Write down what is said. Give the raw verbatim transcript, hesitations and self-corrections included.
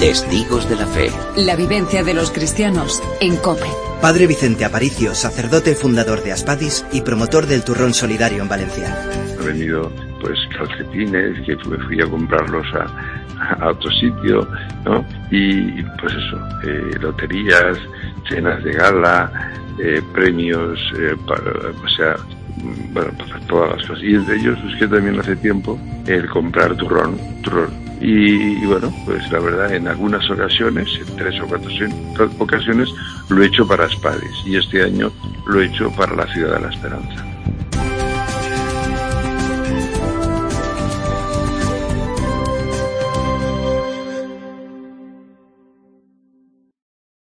Testigos de la Fe. La vivencia de los cristianos en COPE. Padre Vicente Aparicio, sacerdote fundador de Aspadis y promotor del turrón solidario en Valencia. He venido pues calcetines, que fui, fui a comprarlos a, a otro sitio, ¿no? Y pues eso, eh, loterías, cenas de gala, eh, premios, eh, para, o sea, bueno, para todas las cosas. Y entre ellos busqué también hace tiempo el comprar turrón, turrón. Y, y bueno, pues la verdad, en algunas ocasiones, en tres o cuatro ocasiones, lo he hecho para Aspadis y este año lo he hecho para la Ciudad de la Esperanza.